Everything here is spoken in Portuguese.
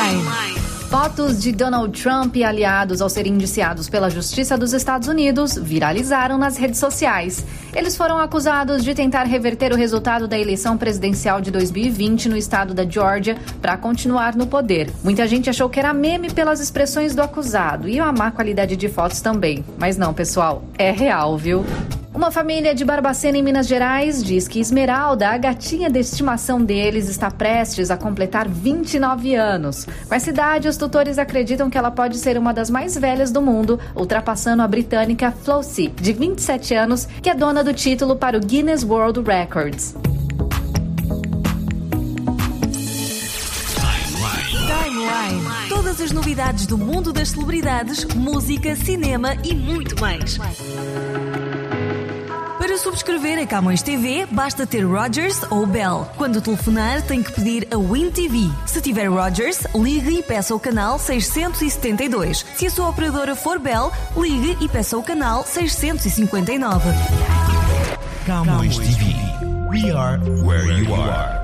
Fotos de Donald Trump e aliados ao serem indiciados pela Justiça dos Estados Unidos viralizaram nas redes sociais. Eles foram acusados de tentar reverter o resultado da eleição presidencial de 2020 no estado da Geórgia para continuar no poder. Muita gente achou que era meme pelas expressões do acusado e uma má qualidade de fotos também. Mas não, pessoal, é real, viu? Uma família de Barbacena, em Minas Gerais, diz que Esmeralda, a gatinha de estimação deles, está prestes a completar 29 anos. Com essa idade, os tutores acreditam que ela pode ser uma das mais velhas do mundo, ultrapassando a britânica Flossie, de 27 anos, que é dona do título para o Guinness World Records. Timeline. Todas as novidades do mundo das celebridades, música, cinema e muito mais. Para subscrever a Camões TV, basta ter Rogers ou Bell. Quando telefonar, tem que pedir a Win TV. Se tiver Rogers, ligue e peça o canal 672. Se a sua operadora for Bell, ligue e peça o canal 659. Camões TV. We are where you are.